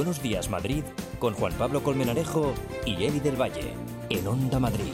Buenos Días Madrid con Juan Pablo Colmenarejo y Eli del Valle en Onda Madrid.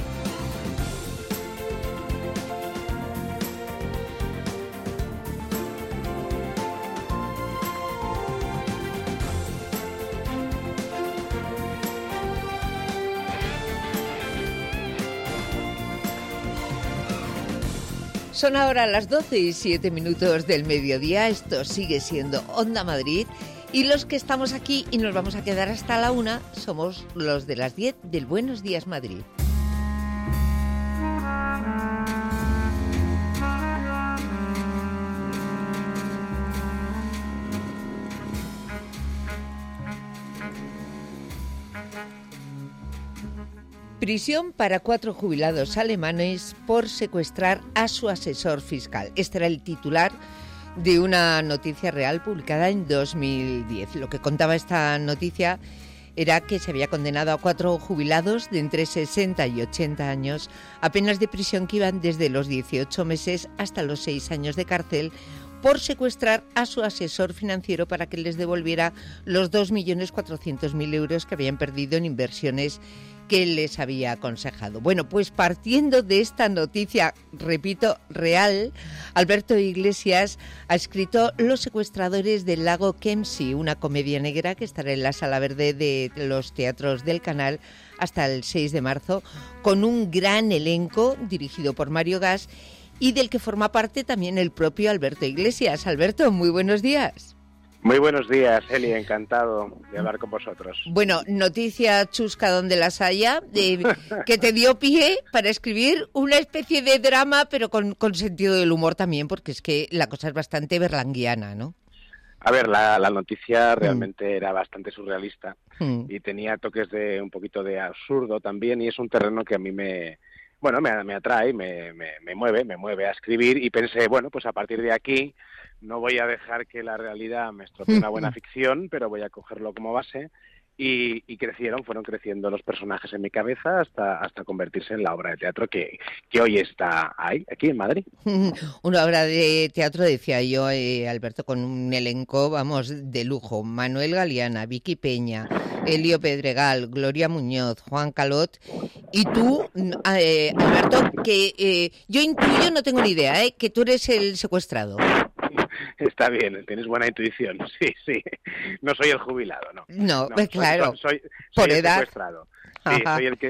Son ahora las 12:07 del mediodía. Esto sigue siendo Onda Madrid. Y los que estamos aquí y nos vamos a quedar hasta la 1 somos los de las 10 del Buenos Días Madrid. Prisión para 4 jubilados alemanes por secuestrar a su asesor fiscal. Este era el titular de una noticia real publicada en 2010. Lo que contaba esta noticia era que se había condenado a 4 jubilados de entre 60 y 80 años a penas de prisión que iban desde los 18 meses hasta los 6 años de cárcel por secuestrar a su asesor financiero para que les devolviera los 2.400.000 euros que habían perdido en inversiones que les había aconsejado. Bueno, pues partiendo de esta noticia, repito, real, Alberto Iglesias ha escrito Los secuestradores del lago Kemsey, una comedia negra que estará en la Sala Verde de los teatros del Canal hasta el 6 de marzo, con un gran elenco dirigido por Mario Gas y del que forma parte también el propio Alberto Iglesias. Alberto, muy buenos días. Muy buenos días, Eli, encantado de hablar con vosotros. Bueno, noticia chusca donde las haya, que te dio pie para escribir una especie de drama, pero con sentido del humor también, porque es que la cosa es bastante berlanguiana, ¿no? A ver, la noticia realmente era bastante surrealista y tenía toques de un poquito de absurdo también, y es un terreno que a mí me atrae, me mueve a escribir, y pensé, bueno, pues a partir de aquí no voy a dejar que la realidad me estropee una buena ficción, pero voy a cogerlo como base, y fueron creciendo los personajes en mi cabeza hasta convertirse en la obra de teatro que hoy está aquí en Madrid. Una obra de teatro, decía yo, Alberto, con un elenco, vamos, de lujo. Manuel Galeana, Vicky Peña, Elio Pedregal, Gloria Muñoz, Juan Calot, y tú, Alberto, que yo intuyo, no tengo ni idea, que tú eres el secuestrado. Está bien, tienes buena intuición, sí. No soy el jubilado, no. No, pues claro, soy por el edad. Secuestrado. Sí,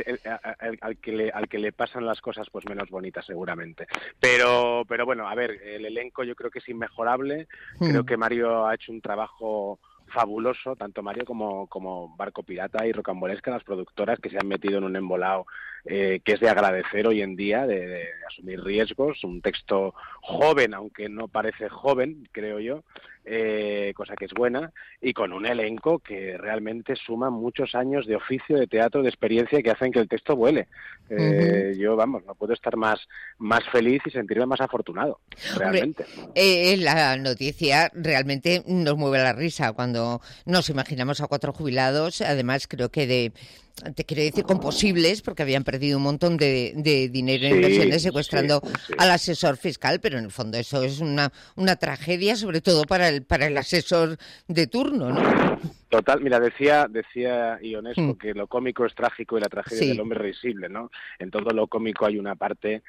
soy al que le pasan las cosas pues menos bonitas seguramente. Pero bueno, a ver, el elenco yo creo que es inmejorable. Creo que Mario ha hecho un trabajo fabuloso, tanto Mario como Barco Pirata y Rocambolesca, las productoras que se han metido en un embolado que es de agradecer hoy en día, de asumir riesgos, un texto joven, aunque no parece joven, creo yo, cosa que es buena, y con un elenco que realmente suma muchos años de oficio, de teatro, de experiencia, que hacen que el texto vuele. Yo, no puedo estar más feliz y sentirme más afortunado, realmente. Hombre, la noticia realmente nos mueve la risa cuando nos imaginamos a 4 jubilados, además creo que te quiero decir con posibles, porque habían perdido un montón de dinero en inversiones secuestrando al asesor fiscal, pero en el fondo eso es una tragedia, sobre todo para el asesor de turno, ¿no? Total, mira, decía Ionesco que lo cómico es trágico y la tragedia del hombre risible, ¿no? En todo lo cómico hay una parte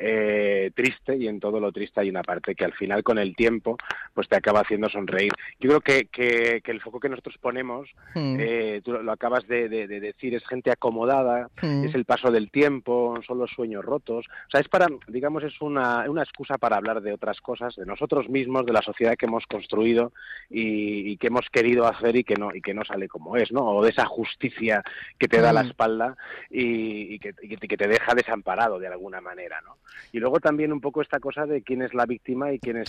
triste, y en todo lo triste hay una parte que al final, con el tiempo, pues te acaba haciendo sonreír. Yo creo que el foco que nosotros ponemos, tú lo acabas de decir, es gente acomodada, es el paso del tiempo, son los sueños rotos. O sea, es una excusa para hablar de otras cosas, de nosotros mismos, de la sociedad que hemos construido y que hemos querido hacer y que no sale como es, ¿no? O de esa justicia que te da la espalda y que te deja desamparado de alguna manera, ¿no? Y luego también un poco esta cosa de quién es la víctima y quién es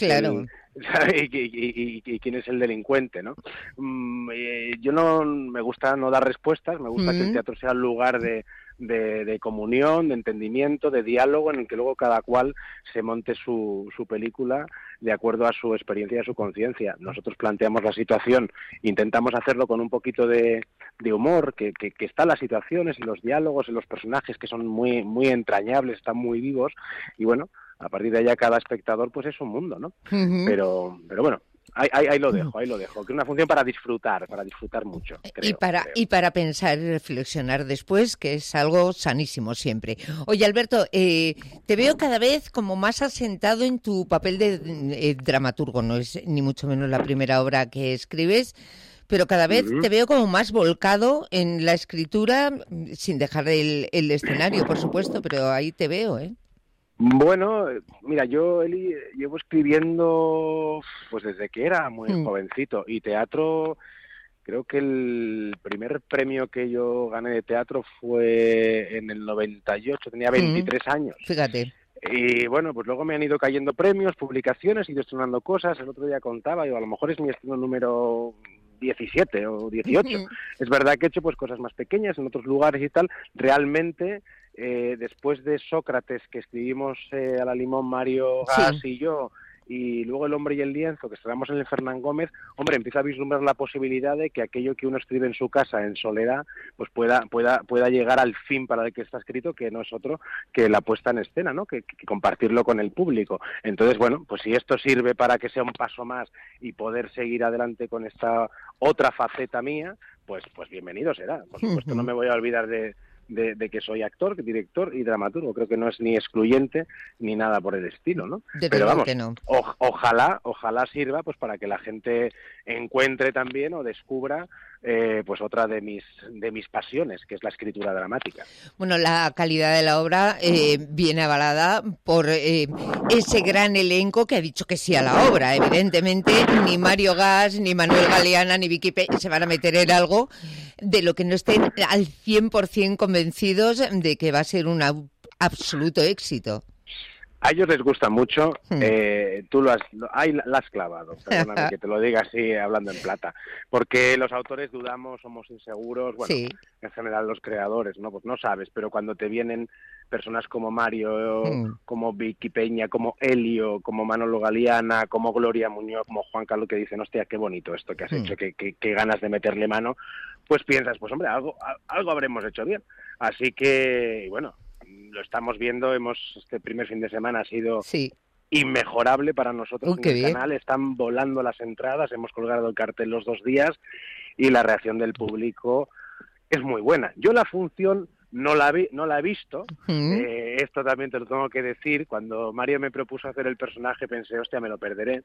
y quién es el delincuente, ¿no? Yo no me gusta no dar respuestas, me gusta que el teatro sea un lugar de comunión, de entendimiento, de diálogo, en el que luego cada cual se monte su película de acuerdo a su experiencia y a su conciencia. Nosotros planteamos la situación, intentamos hacerlo con un poquito de humor, que está en las situaciones, en los diálogos, en los personajes, que son muy, muy entrañables, están muy vivos, y bueno, a partir de allá cada espectador pues es un mundo, ¿no? Pero bueno, ahí lo dejo, que es una función para disfrutar mucho, creo, y para pensar y reflexionar después, que es algo sanísimo siempre. Oye, Alberto, te veo cada vez como más asentado en tu papel de dramaturgo, no es ni mucho menos la primera obra que escribes, pero cada vez te veo como más volcado en la escritura, sin dejar el escenario, por supuesto, pero ahí te veo, ¿eh? Bueno, mira, yo, Eli, llevo escribiendo pues desde que era muy jovencito, y teatro, creo que el primer premio que yo gané de teatro fue en el 98, tenía 23 años. Fíjate. Y bueno, pues luego me han ido cayendo premios, publicaciones, he ido estrenando cosas. El otro día contaba, digo, a lo mejor es mi estreno número 17 o 18. Es verdad que he hecho pues cosas más pequeñas en otros lugares y tal. Realmente, después de Sócrates, que escribimos a la limón Mario Gas y yo, y luego El hombre y el lienzo, que estrenamos en el Fernán Gómez, hombre, empieza a vislumbrar la posibilidad de que aquello que uno escribe en su casa, en soledad, pues pueda llegar al fin para el que está escrito, que no es otro que la puesta en escena, ¿no? Que compartirlo con el público. Entonces, bueno, pues si esto sirve para que sea un paso más y poder seguir adelante con esta otra faceta mía, pues bienvenido será. Por supuesto, no me voy a olvidar de que soy actor, director y dramaturgo. Creo que no es ni excluyente ni nada por el estilo, ¿no? Pero vamos, no. ojalá sirva pues para que la gente encuentre también o descubra pues otra de mis pasiones, que es la escritura dramática. Bueno, la calidad de la obra viene avalada por ese gran elenco que ha dicho que sí a la obra. Evidentemente, ni Mario Gas, ni Manuel Galeana, ni Vicky Peña se van a meter en algo de lo que no estén al 100% convencidos de que va a ser un absoluto éxito. A ellos les gusta mucho, tú la has clavado, perdóname que te lo diga así hablando en plata, porque los autores dudamos, somos inseguros, bueno, en general los creadores, ¿no? Pues no sabes, pero cuando te vienen personas como Mario, como Vicky Peña, como Elio, como Manolo Galeana, como Gloria Muñoz, como Juan Carlos, que dicen, hostia, qué bonito esto que has hecho, qué ganas de meterle mano, pues piensas, pues hombre, algo habremos hecho bien. Así que, bueno, lo estamos viendo, este primer fin de semana ha sido inmejorable para nosotros en el canal, están volando las entradas, hemos colgado el cartel los 2 días y la reacción del público es muy buena. Yo la función no la he visto, esto también te lo tengo que decir, cuando Mario me propuso hacer el personaje pensé, hostia, me lo perderé,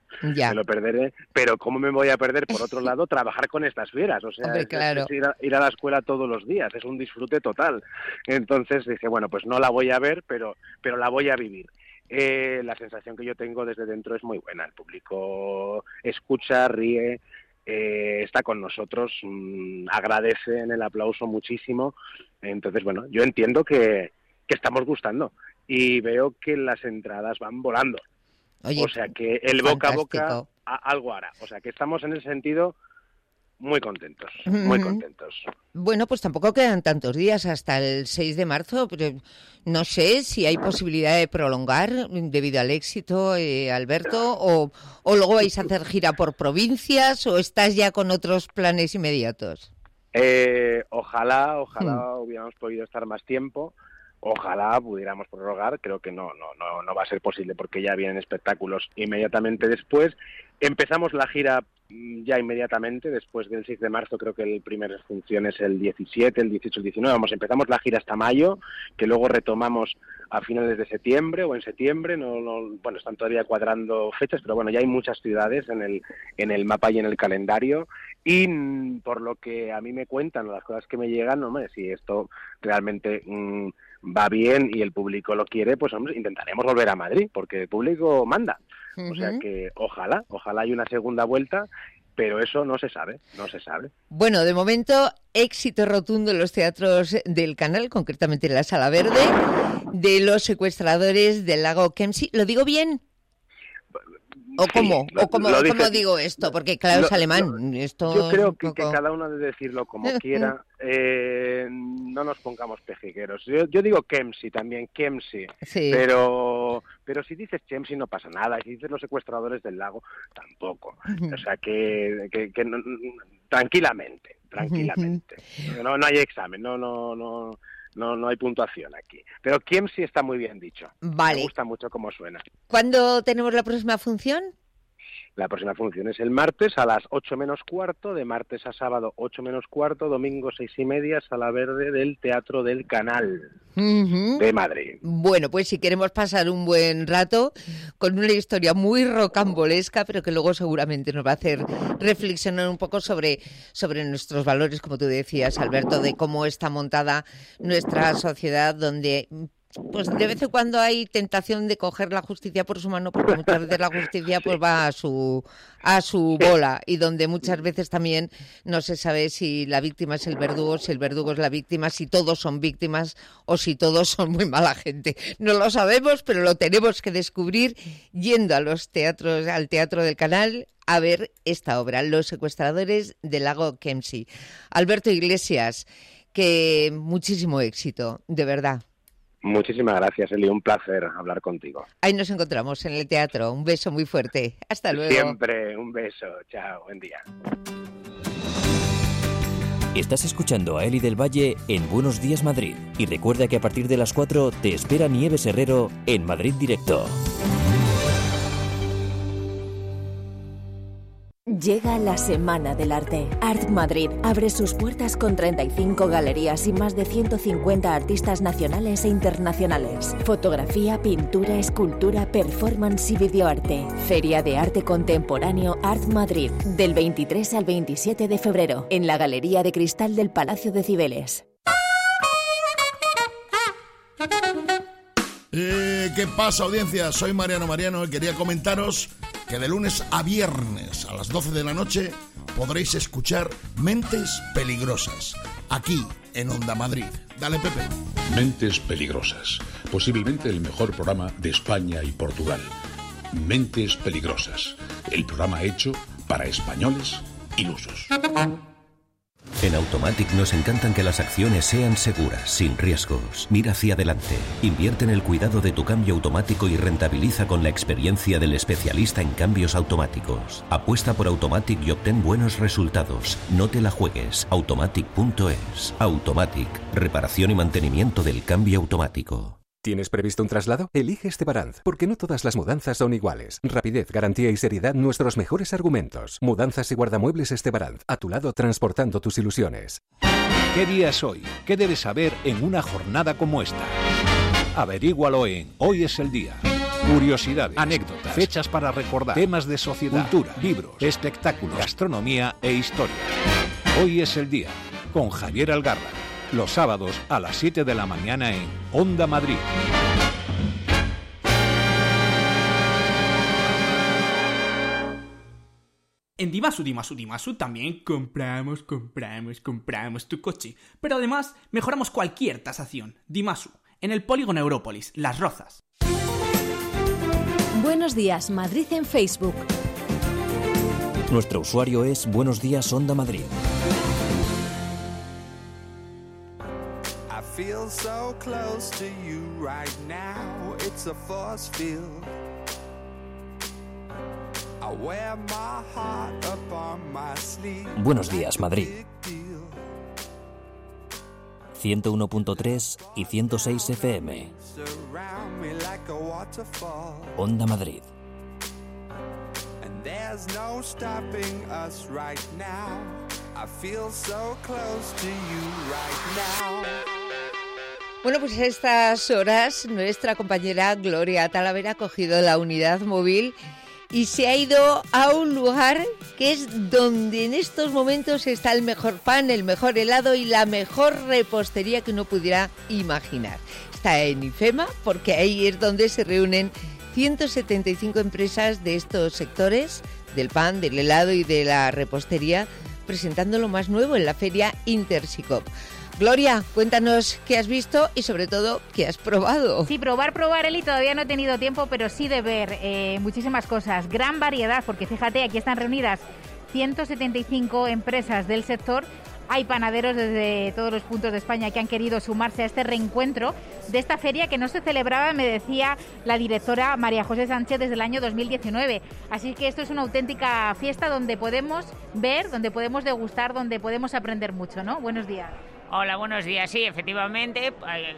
pero ¿cómo me voy a perder? Por otro lado, trabajar con estas fieras, o sea, hombre, claro. es ir a la escuela todos los días, es un disfrute total. Entonces dije, bueno, pues no la voy a ver, pero la voy a vivir. La sensación que yo tengo desde dentro es muy buena, el público escucha, ríe, está con nosotros, agradece en el aplauso muchísimo. Entonces, bueno, yo entiendo que estamos gustando y veo que las entradas van volando. Oye, o sea que el boca a boca algo hará. O sea que estamos en ese sentido muy contentos, muy contentos. Bueno, pues tampoco quedan tantos días hasta el 6 de marzo, pero no sé si hay posibilidad de prolongar debido al éxito, Alberto, o luego vais a hacer gira por provincias o estás ya con otros planes inmediatos. Ojalá hubiéramos podido estar más tiempo, ojalá pudiéramos prorrogar, creo que no va a ser posible porque ya vienen espectáculos inmediatamente después. Empezamos la gira ya inmediatamente, después del 6 de marzo, creo que el primer función es el 17, el 18, el 19, empezamos la gira hasta mayo, que luego retomamos a finales de septiembre o en septiembre, bueno, están todavía cuadrando fechas, pero bueno, ya hay muchas ciudades en el mapa y en el calendario, y por lo que a mí me cuentan, las cosas que me llegan, hombre, si esto realmente va bien y el público lo quiere, pues hombre, intentaremos volver a Madrid, porque el público manda. O sea que ojalá hay una segunda vuelta, pero eso no se sabe. Bueno, de momento, éxito rotundo en los teatros del canal, concretamente en la Sala Verde, de Los secuestradores del lago Kemsi. ¿Lo digo bien? ¿O cómo? ¿Cómo digo esto? Porque claro, es alemán. Esto yo creo que cada uno debe decirlo como quiera. No nos pongamos pejigueros. Yo digo Kemsi también, Kemsi. Sí. Pero si dices Kemsi no pasa nada. Si dices Los secuestradores del lago, tampoco. O sea que tranquilamente. No hay examen, no hay puntuación aquí. Pero Kemsi está muy bien dicho. Vale. Me gusta mucho cómo suena. ¿Cuándo tenemos la próxima función? La próxima función es el martes a las 8 menos cuarto, de martes a sábado 8 menos cuarto, domingo 6:30, Sala Verde del Teatro del Canal de Madrid. Bueno, pues si queremos pasar un buen rato con una historia muy rocambolesca, pero que luego seguramente nos va a hacer reflexionar un poco sobre nuestros valores, como tú decías, Alberto, de cómo está montada nuestra sociedad, donde pues de vez en cuando hay tentación de coger la justicia por su mano, porque muchas veces la justicia pues va a su bola, y donde muchas veces también no se sabe si la víctima es el verdugo, si el verdugo es la víctima, si todos son víctimas o si todos son muy mala gente. No lo sabemos, pero lo tenemos que descubrir yendo a los teatros, al Teatro del Canal, a ver esta obra, Los secuestradores del lago Kemsi. Alberto Iglesias, que muchísimo éxito, de verdad. Muchísimas gracias, Eli. Un placer hablar contigo. Ahí nos encontramos en el teatro. Un beso muy fuerte. Hasta luego. Siempre un beso. Chao. Buen día. Estás escuchando a Eli del Valle en Buenos Días Madrid. Y recuerda que a partir de las 4 te espera Nieves Herrero en Madrid Directo. Llega la Semana del Arte. Art Madrid abre sus puertas con 35 galerías y más de 150 artistas nacionales e internacionales. Fotografía, pintura, escultura, performance y videoarte. Feria de Arte Contemporáneo Art Madrid, del 23 al 27 de febrero, en la Galería de Cristal del Palacio de Cibeles. ¿Qué pasa, audiencia? Soy Mariano y quería comentaros que de lunes a viernes a las 12 de la noche podréis escuchar Mentes Peligrosas, aquí en Onda Madrid. Dale, Pepe. Mentes Peligrosas, posiblemente el mejor programa de España y Portugal. Mentes Peligrosas, el programa hecho para españoles ilusos. En Automatic nos encantan que las acciones sean seguras, sin riesgos. Mira hacia adelante. Invierte en el cuidado de tu cambio automático y rentabiliza con la experiencia del especialista en cambios automáticos. Apuesta por Automatic y obtén buenos resultados. No te la juegues. Automatic.es. Automatic. Reparación y mantenimiento del cambio automático. ¿Tienes previsto un traslado? Elige Estebaranz, porque no todas las mudanzas son iguales. Rapidez, garantía y seriedad, nuestros mejores argumentos. Mudanzas y guardamuebles Estebaranz, a tu lado transportando tus ilusiones. ¿Qué día es hoy? ¿Qué debes saber en una jornada como esta? Averígualo en Hoy es el Día. Curiosidades, anécdotas, fechas para recordar, temas de sociedad, cultura, libros, espectáculos, gastronomía e historia. Hoy es el Día, con Javier Algarra. Los sábados a las 7 de la mañana en Onda Madrid. En Dimasu también compramos tu coche. Pero además mejoramos cualquier tasación. Dimasu, en el Polígono Európolis, Las Rozas. Buenos días, Madrid en Facebook. Nuestro usuario es Buenos Días Onda Madrid. Feel so close to you right now, it's a force field. I wear my heart up on my sleeve. Buenos días, Madrid. 101.3 y 106 FM. Onda Madrid. And there's no stopping us right now. I feel so close to you right now. Bueno, pues a estas horas nuestra compañera Gloria Talavera ha cogido la unidad móvil y se ha ido a un lugar que es donde en estos momentos está el mejor pan, el mejor helado y la mejor repostería que uno pudiera imaginar. Está en IFEMA, porque ahí es donde se reúnen 175 empresas de estos sectores, del pan, del helado y de la repostería, presentando lo más nuevo en la feria Intersicop. Gloria, cuéntanos qué has visto y sobre todo qué has probado. Sí, probar, Eli, todavía no he tenido tiempo, pero sí de ver muchísimas cosas. Gran variedad, porque fíjate, aquí están reunidas 175 empresas del sector. Hay panaderos desde todos los puntos de España que han querido sumarse a este reencuentro de esta feria que no se celebraba, me decía la directora María José Sánchez, desde el año 2019. Así que esto es una auténtica fiesta donde podemos ver, donde podemos degustar, donde podemos aprender mucho, ¿no? Buenos días. Hola, buenos días. Sí, efectivamente,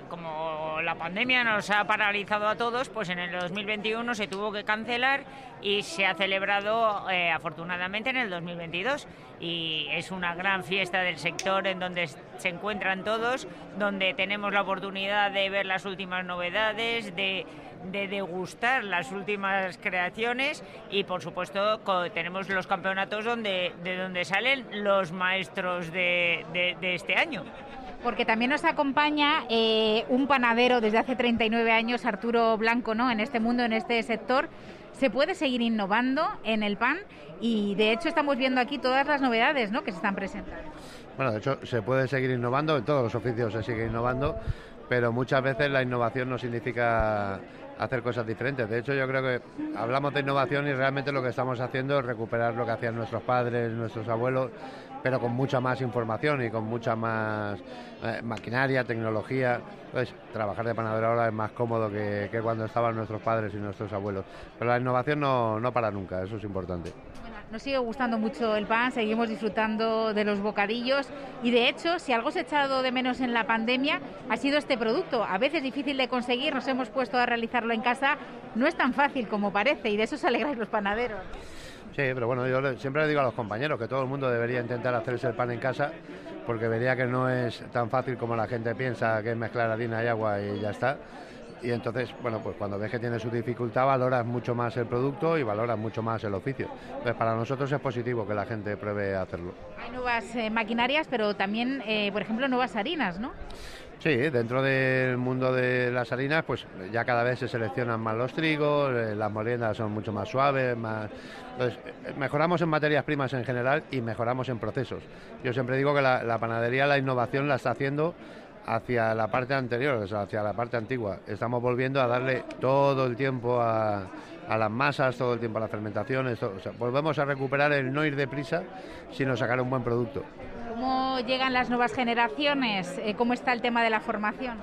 como la pandemia nos ha paralizado a todos, pues en el 2021 se tuvo que cancelar y se ha celebrado afortunadamente en el 2022. Y es una gran fiesta del sector en donde se encuentran todos, donde tenemos la oportunidad de ver las últimas novedades, de degustar las últimas creaciones y, por supuesto, tenemos los campeonatos de donde salen los maestros de este año. Porque también nos acompaña un panadero desde hace 39 años, Arturo Blanco, ¿no? En este mundo, en este sector. Se puede seguir innovando en el pan y, de hecho, estamos viendo aquí todas las novedades, ¿no?, que se están presentando. Bueno, de hecho, se puede seguir innovando, en todos los oficios se sigue innovando, pero muchas veces la innovación no significa hacer cosas diferentes. De hecho, yo creo que hablamos de innovación y realmente lo que estamos haciendo es recuperar lo que hacían nuestros padres, nuestros abuelos, pero con mucha más información y con mucha más maquinaria, tecnología. Entonces, trabajar de panadero ahora es más cómodo que cuando estaban nuestros padres y nuestros abuelos. Pero la innovación no para nunca, eso es importante. Bueno, nos sigue gustando mucho el pan, seguimos disfrutando de los bocadillos y, de hecho, si algo se ha echado de menos en la pandemia ha sido este producto. A veces difícil de conseguir, nos hemos puesto a realizarlo en casa. No es tan fácil como parece y de eso se alegran los panaderos. Sí, pero bueno, yo siempre le digo a los compañeros que todo el mundo debería intentar hacerse el pan en casa, porque vería que no es tan fácil como la gente piensa, que es mezclar harina y agua y ya está. Y entonces, bueno, pues cuando ves que tiene su dificultad, valoras mucho más el producto y valoras mucho más el oficio. Entonces, para nosotros es positivo que la gente pruebe a hacerlo. Hay nuevas maquinarias, pero también, por ejemplo, nuevas harinas, ¿no? Sí, dentro del mundo de las harinas, pues ya cada vez se seleccionan más los trigos, las moliendas son mucho más suaves, Entonces, mejoramos en materias primas en general y mejoramos en procesos. Yo siempre digo que la panadería, la innovación la está haciendo hacia la parte anterior, o sea, hacia la parte antigua. Estamos volviendo a darle todo el tiempo a las masas, todo el tiempo a las fermentaciones, o sea, volvemos a recuperar el no ir deprisa, sino sacar un buen producto. ¿Cómo llegan las nuevas generaciones? ¿Cómo está el tema de la formación?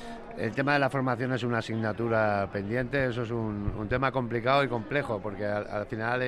El tema de la formación es una asignatura pendiente, eso es un tema complicado y complejo, porque al final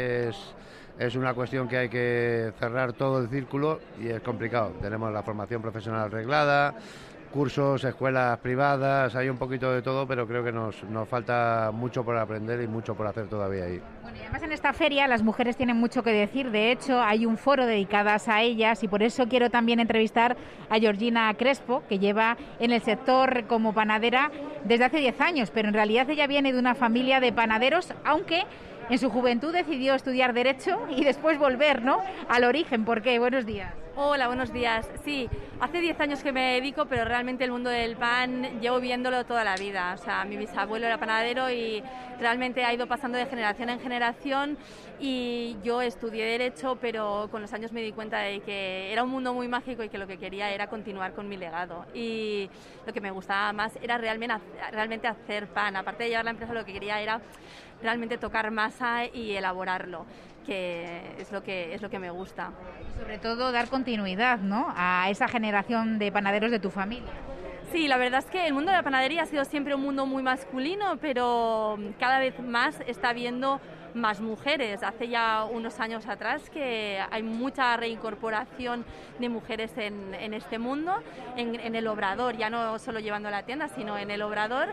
es una cuestión que hay que cerrar todo el círculo y es complicado. Tenemos la formación profesional reglada, cursos, escuelas privadas, hay un poquito de todo, pero creo que nos falta mucho por aprender y mucho por hacer todavía ahí. Bueno, y además en esta feria las mujeres tienen mucho que decir. De hecho, hay un foro dedicadas a ellas y por eso quiero también entrevistar a Georgina Crespo, que lleva en el sector como panadera desde hace 10 años, pero en realidad ella viene de una familia de panaderos, aunque en su juventud decidió estudiar Derecho y después volver, ¿no?, al origen. ¿Por qué? Buenos días. Hola, buenos días. Sí, hace 10 años que me dedico, pero realmente el mundo del pan llevo viéndolo toda la vida. O sea, mi bisabuelo era panadero y realmente ha ido pasando de generación en generación y yo estudié Derecho, pero con los años me di cuenta de que era un mundo muy mágico y que lo que quería era continuar con mi legado. Y lo que me gustaba más era realmente hacer pan. Aparte de llevar la empresa, lo que quería era realmente tocar masa y elaborarlo, que es lo que me gusta. Y sobre todo dar continuidad, ¿no?, a esa generación de panaderos de tu familia. Sí, la verdad es que el mundo de la panadería ha sido siempre un mundo muy masculino, pero cada vez más está habiendo más mujeres. Hace ya unos años atrás que hay mucha reincorporación de mujeres en este mundo, en el obrador, ya no solo llevando a la tienda, sino en el obrador.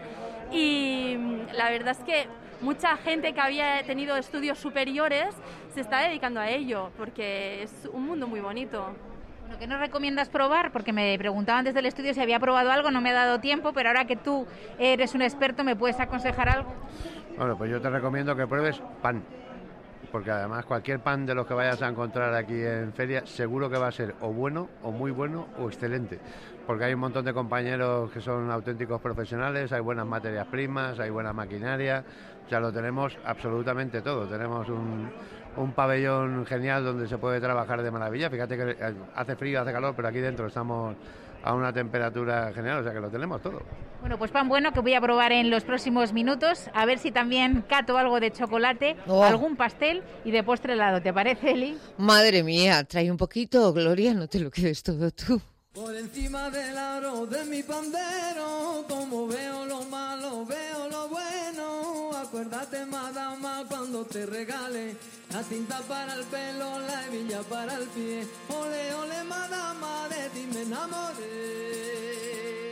Y la verdad es que mucha gente que había tenido estudios superiores se está dedicando a ello, porque es un mundo muy bonito. Bueno, ¿qué nos recomiendas probar? Porque me preguntaban desde el estudio si había probado algo, no me ha dado tiempo, pero ahora que tú eres un experto, ¿me puedes aconsejar algo? Bueno, pues yo te recomiendo que pruebes pan, porque además cualquier pan de los que vayas a encontrar aquí en feria seguro que va a ser o bueno, o muy bueno, o excelente, porque hay un montón de compañeros que son auténticos profesionales, hay buenas materias primas, hay buena maquinaria, ya lo tenemos absolutamente todo. Tenemos un pabellón genial donde se puede trabajar de maravilla. Fíjate que hace frío, hace calor, pero aquí dentro estamos a una temperatura genial, o sea que lo tenemos todo. Bueno, pues pan bueno que voy a probar en los próximos minutos, a ver si también cato algo de chocolate, algún pastel y de postre helado. ¿Te parece, Eli? Madre mía, trae un poquito, Gloria, no te lo quedes todo tú. Por encima del aro de mi pandero, como veo lo malo, veo lo bueno. acuérdate, madama, cuando te regale la cinta para el pelo, la hebilla para el pie. Ole, ole, madama, de ti me enamoré.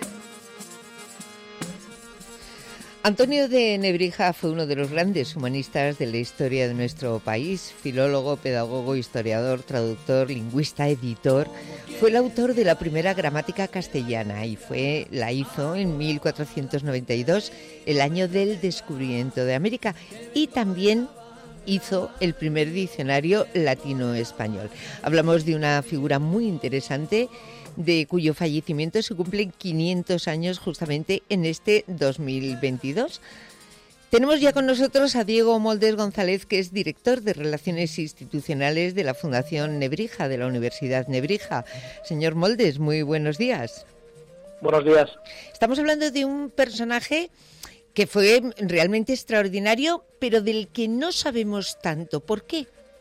Antonio de Nebrija fue uno de los grandes humanistas de la historia de nuestro país, filólogo, pedagogo, historiador, traductor, lingüista, editor. Fue el autor de la primera gramática castellana y la hizo en 1492, el año del descubrimiento de América, y también hizo el primer diccionario latino-español. Hablamos de una figura muy interesante, de cuyo fallecimiento se cumplen 500 años justamente en este 2022. Tenemos ya con nosotros a Diego Moldes González, que es director de Relaciones Institucionales de la Fundación Nebrija, de la Universidad Nebrija. Señor Moldes, muy buenos días. Buenos días. Estamos hablando de un personaje que fue realmente extraordinario, pero del que no sabemos tanto. ¿Por qué?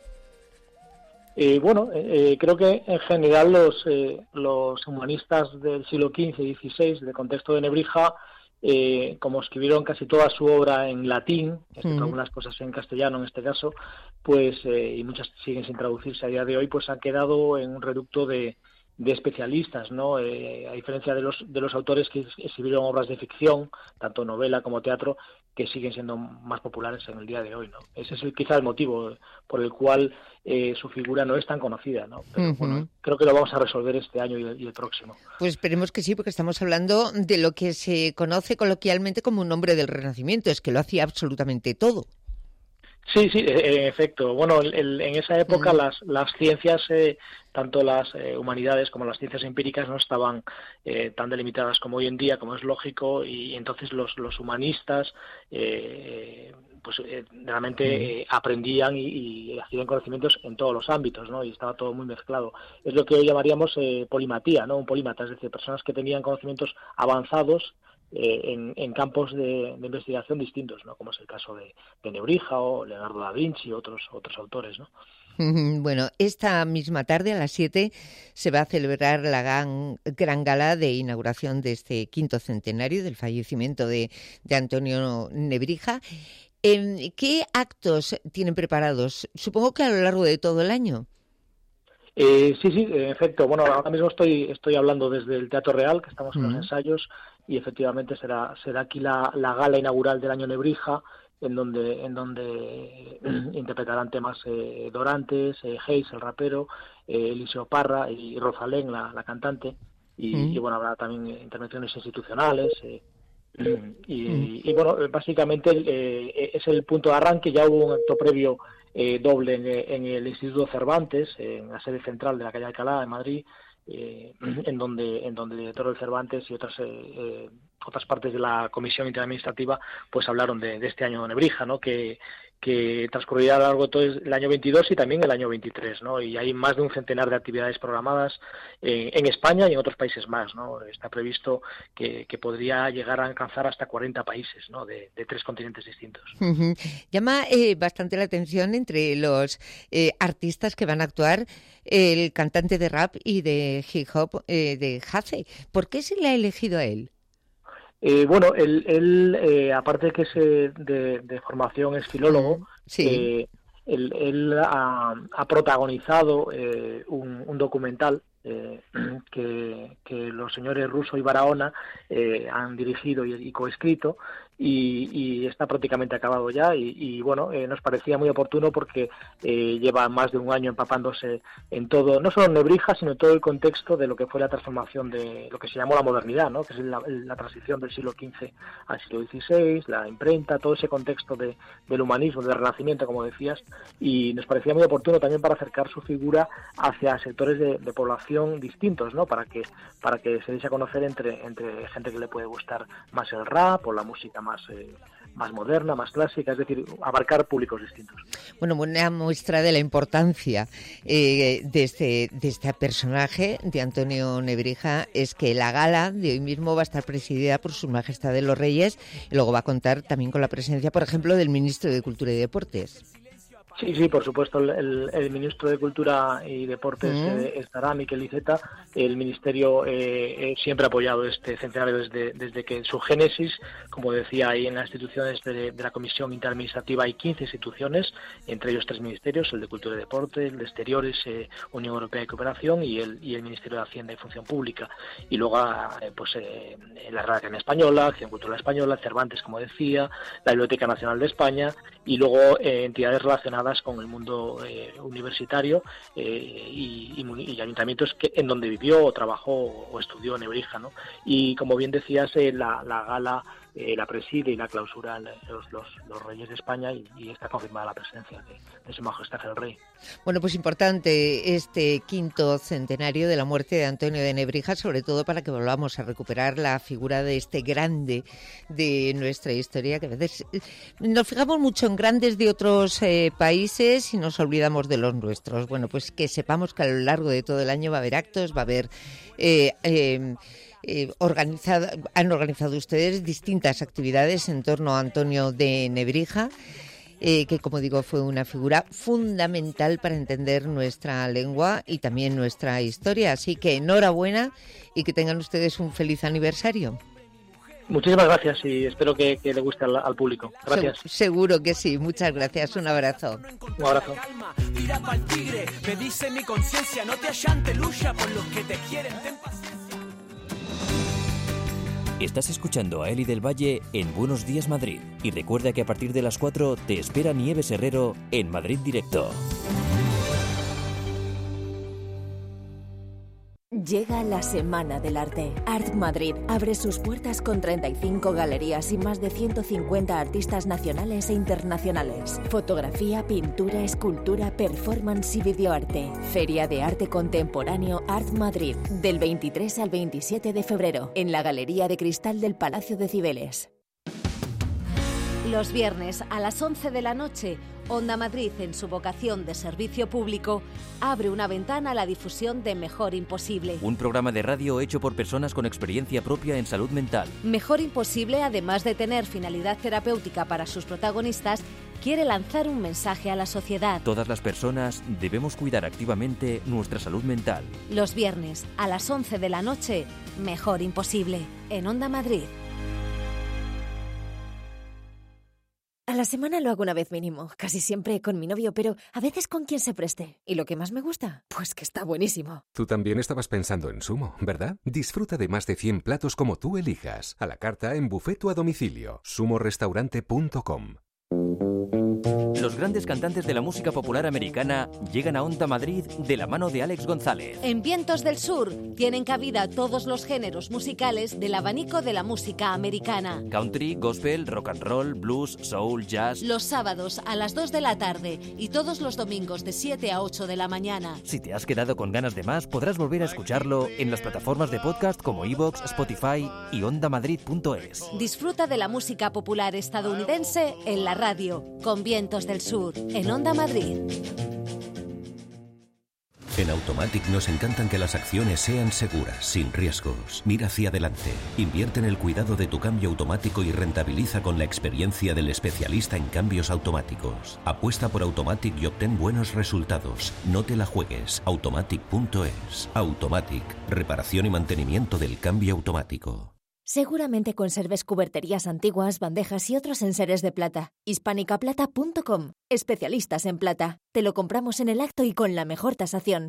Creo que en general los humanistas del siglo XV y XVI, del contexto de Nebrija, como escribieron casi toda su obra en latín, excepto algunas cosas en castellano en este caso, pues y muchas siguen sin traducirse a día de hoy, pues han quedado en un reducto de especialistas, ¿no? A diferencia de los autores que escribieron obras de ficción, tanto novela como teatro, que siguen siendo más populares en el día de hoy, ¿no? Ese es quizá el motivo por el cual su figura no es tan conocida, ¿no? Pero bueno, creo que lo vamos a resolver este año y el próximo. Pues esperemos que sí, porque estamos hablando de lo que se conoce coloquialmente como un hombre del Renacimiento, es que lo hacía absolutamente todo. Sí, en efecto. Bueno, en esa época las ciencias, tanto las humanidades como las ciencias empíricas, no estaban tan delimitadas como hoy en día, como es lógico, y entonces los humanistas realmente aprendían y hacían conocimientos en todos los ámbitos, ¿no? Y estaba todo muy mezclado. Es lo que hoy llamaríamos polimatía, ¿no? Un polímata, es decir, personas que tenían conocimientos avanzados en campos de investigación distintos, ¿no? Como es el caso de Nebrija o Leonardo da Vinci y otros autores, ¿no? Bueno, esta misma tarde a las 7 se va a celebrar la gran gala de inauguración de este 5º centenario del fallecimiento de Antonio Nebrija. ¿Qué actos tienen preparados? Supongo que a lo largo de todo el año. Sí, en efecto. Bueno, ahora mismo estoy hablando desde el Teatro Real, que estamos en los ensayos, y efectivamente será aquí la gala inaugural del año Nebrija, en donde interpretarán temas Dorantes, Hayes, el rapero, Eliseo Parra y Rosalén, la cantante, y bueno, habrá también intervenciones institucionales. Y bueno, básicamente es el punto de arranque. Ya hubo un acto previo doble en el Instituto Cervantes, en la sede central de la calle Alcalá, en Madrid, en donde el director del Cervantes y otras partes de la Comisión Interadministrativa pues hablaron de este año Nebrija, ¿no? que transcurrirá a lo largo de todo el año 22 y también el año 23, ¿no? Y hay más de un centenar de actividades programadas en España y en otros países más, ¿no? Está previsto que podría llegar a alcanzar hasta 40 países, ¿no? De 3 continentes distintos. Llama bastante la atención entre los artistas que van a actuar el cantante de rap y de hip hop de Haze. ¿Por qué se le ha elegido a él? Bueno, él aparte de que es de formación es filólogo, él ha protagonizado un documental que los señores Russo y Barahona han dirigido y coescrito, y está prácticamente acabado ya, y bueno, nos parecía muy oportuno porque lleva más de un año empapándose en todo, no solo en Nebrija, sino en todo el contexto de lo que fue la transformación de lo que se llamó la modernidad, ¿no? Que es la transición del siglo XV al siglo XVI, la imprenta, todo ese contexto del humanismo, del Renacimiento, como decías, y nos parecía muy oportuno también para acercar su figura hacia sectores de población distintos, ¿no? Para que se diese a conocer entre gente que le puede gustar más el rap o la música más moderna, más clásica, es decir, abarcar públicos distintos. Bueno, una muestra de la importancia de este personaje, de Antonio Nebrija, es que la gala de hoy mismo va a estar presidida por Su Majestad de los Reyes, y luego va a contar también con la presencia, por ejemplo, del Ministro de Cultura y Deportes. Sí, por supuesto, el ministro de Cultura y Deportes estará, Miquel Iceta. El Ministerio siempre ha apoyado este centenario desde que su génesis, como decía, ahí en las instituciones de la Comisión Interadministrativa hay 15 instituciones, entre ellos 3 ministerios, el de Cultura y Deporte, el de Exteriores, Unión Europea y Cooperación y el Ministerio de Hacienda y Función Pública. Y luego la Real Academia Española, Acción Cultural Española, Cervantes, como decía, la Biblioteca Nacional de España y luego entidades relacionadas con el mundo universitario y ayuntamientos en donde vivió o trabajó o estudió Nebrija, ¿no? Y como bien decías, la gala la preside y la clausura los reyes de España y está confirmada la presencia de Su Majestad el Rey. Bueno, pues importante este 5º centenario de la muerte de Antonio de Nebrija, sobre todo para que volvamos a recuperar la figura de este grande de nuestra historia, que a veces nos fijamos mucho en grandes de otros países y nos olvidamos de los nuestros. Bueno, pues que sepamos que a lo largo de todo el año va a haber actos, va a haber... han organizado ustedes distintas actividades en torno a Antonio de Nebrija, que como digo fue una figura fundamental para entender nuestra lengua y también nuestra historia. Así que enhorabuena y que tengan ustedes un feliz aniversario. Muchísimas gracias y espero que le guste al público. Gracias. Seguro que sí. Muchas gracias. Un abrazo. Un abrazo. Tira pa'l tigre, me dice mi conciencia, no te allante, lucha por los que te quieren, ten paciencia. Estás escuchando a Eli del Valle en Buenos Días Madrid. Y recuerda que a partir de las 4 te espera Nieves Herrero en Madrid Directo. Llega la Semana del Arte. Art Madrid abre sus puertas con 35 galerías y más de 150 artistas nacionales e internacionales. Fotografía, pintura, escultura, performance y videoarte. Feria de Arte Contemporáneo Art Madrid, del 23 al 27 de febrero, en la Galería de Cristal del Palacio de Cibeles. Los viernes a las 11 de la noche, Onda Madrid, en su vocación de servicio público, abre una ventana a la difusión de Mejor Imposible. Un programa de radio hecho por personas con experiencia propia en salud mental. Mejor Imposible, además de tener finalidad terapéutica para sus protagonistas, quiere lanzar un mensaje a la sociedad. Todas las personas debemos cuidar activamente nuestra salud mental. Los viernes a las 11 de la noche, Mejor Imposible, en Onda Madrid. A la semana lo hago una vez mínimo, casi siempre con mi novio, pero a veces con quien se preste. ¿Y lo que más me gusta? Pues que está buenísimo. Tú también estabas pensando en Sumo, ¿verdad? Disfruta de más de 100 platos como tú elijas. A la carta, en buffet o a domicilio. sumorestaurante.com. Los grandes cantantes de la música popular americana llegan a Onda Madrid de la mano de Alex González. En Vientos del Sur tienen cabida todos los géneros musicales del abanico de la música americana. Country, gospel, rock and roll, blues, soul, jazz. Los sábados a las 2 de la tarde y todos los domingos de 7 a 8 de la mañana. Si te has quedado con ganas de más, podrás volver a escucharlo en las plataformas de podcast como iVoox, Spotify y ondamadrid.es. Disfruta de la música popular estadounidense en la radio, con Vientos del Sur, en Onda Madrid. En Automatic nos encantan que las acciones sean seguras, sin riesgos. Mira hacia adelante. Invierte en el cuidado de tu cambio automático y rentabiliza con la experiencia del especialista en cambios automáticos. Apuesta por Automatic y obtén buenos resultados. No te la juegues. Automatic.es. Automatic. Reparación y mantenimiento del cambio automático. Seguramente conserves cuberterías antiguas, bandejas y otros enseres de plata. Hispanicaplata.com. Especialistas en plata. Te lo compramos en el acto y con la mejor tasación.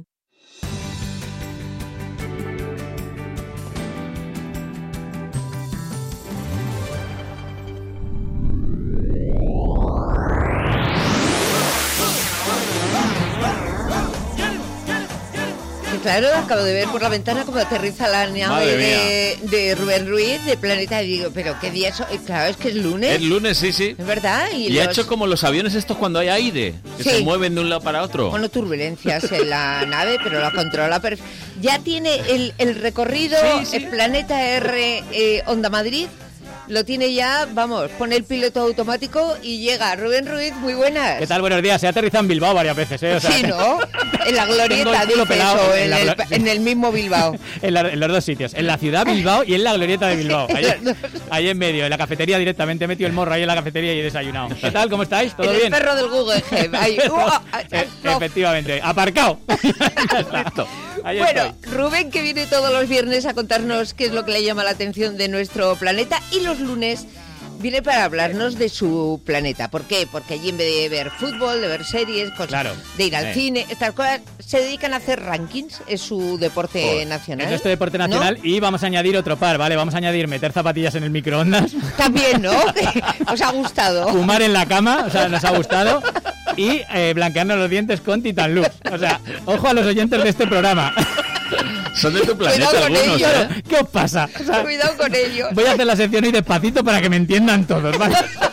Claro, acabo de ver por la ventana cómo aterriza la nave de Rubén Ruiz de Planeta y digo, pero qué día es, claro, es que es lunes. Es lunes, sí, sí. Es verdad. Y ha hecho como los aviones estos cuando hay aire, que se mueven de un lado para otro. Bueno, turbulencias en la nave, pero la controla. Ya tiene el recorrido Planeta R Onda Madrid. lo tiene ya, vamos, pone el piloto automático y llega. Rubén Ruiz, muy buenas. ¿Qué tal? Buenos días. Se ha aterrizado en Bilbao varias veces, ¿eh? O sea, sí, ¿no? En la glorieta, dices, o en el mismo Bilbao. En los dos sitios, en la ciudad Bilbao y en la glorieta de Bilbao. Ahí en medio, en la cafetería directamente. He metido el morro ahí en la cafetería y he desayunado. ¿Qué tal? ¿Cómo estáis? ¿Todo bien? El perro del Google Head. Efectivamente. Aparcado. Bueno, Rubén, que viene todos los viernes a contarnos qué es lo que le llama la atención de nuestro planeta, y los lunes viene para hablarnos de su planeta. ¿Por qué? Porque allí en vez de ver fútbol, de ver series, cosas, de ir al cine, estas cosas, se dedican a hacer rankings. Es su deporte nacional. Es nuestro deporte nacional, ¿no? Y vamos a añadir otro par, ¿vale? Vamos a añadir meter zapatillas en el microondas. También, ¿no? ¿Os ha gustado? Fumar en la cama, o sea, nos ha gustado. Y blanquearnos los dientes con Titan Lux. O sea, ojo a los oyentes de este programa. Son de tu planeta algunos, ¿eh? ¿Qué os pasa? O sea, cuidado con ellos. Voy a hacer la sección hoy despacito para que me entiendan todos, ¿vale?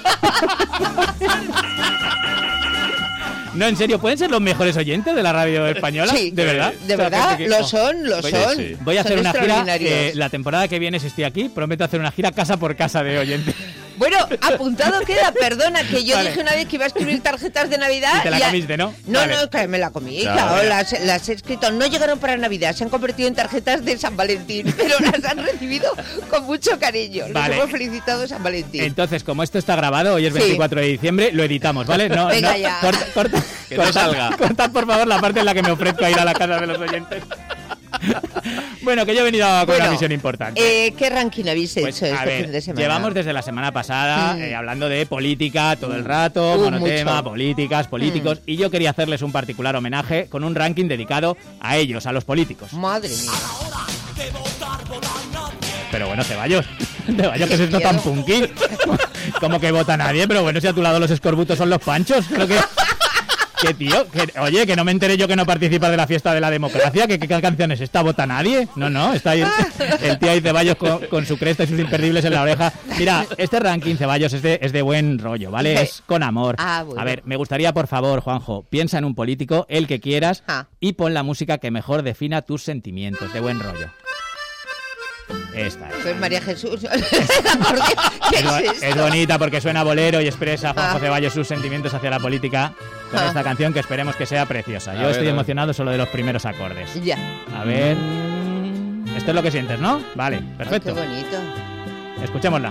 No, en serio, ¿pueden ser los mejores oyentes de la radio española? Sí. ¿De verdad? De verdad, lo son. Sí. Voy a hacer una gira, la temporada que viene, si estoy aquí, prometo hacer una gira casa por casa de oyentes. Bueno, apuntado queda, perdona, que yo dije una vez que iba a escribir tarjetas de Navidad. Y te la comiste, ¿no? No, que me la comí, claro, las he escrito. No llegaron para Navidad, se han convertido en tarjetas de San Valentín, pero las han recibido con mucho cariño. Les hemos felicitado San Valentín. Entonces, como esto está grabado, hoy es 24 de diciembre, lo editamos, ¿vale? No, venga ya. Cortad, por favor, la parte en la que me ofrezco a ir a la casa de los oyentes. Bueno, que yo he venido con una misión importante. ¿Qué ranking habéis hecho este fin de semana? Llevamos desde la semana pasada hablando de política todo el rato, monotema, políticos, y yo quería hacerles un particular homenaje con un ranking dedicado a ellos, a los políticos. Madre mía. Pero bueno, Ceballos, que es esto tan punky. Como que vota nadie, pero bueno, si a tu lado los escorbutos son los panchos, creo que... ¿Qué tío? Oye, que no me enteré yo que no participas de la fiesta de la democracia. ¿Qué canción es esta? ¿Vota nadie? No, está ahí el tío ahí Ceballos con su cresta y sus imperdibles en la oreja. Mira, este ranking, Ceballos, es de buen rollo, ¿vale? Es con amor. Bueno. A ver, me gustaría, por favor, Juanjo, piensa en un político, el que quieras, y pon la música que mejor defina tus sentimientos, de buen rollo. Esta es. Pues María Jesús. Es bonita porque suena bolero y expresa Juanjo Ceballos sus sentimientos hacia la política con esta canción, que esperemos que sea preciosa. Yo estoy emocionado solo de los primeros acordes. Ya. A ver. Esto es lo que sientes, ¿no? Vale, perfecto. Qué bonito. Escuchémosla.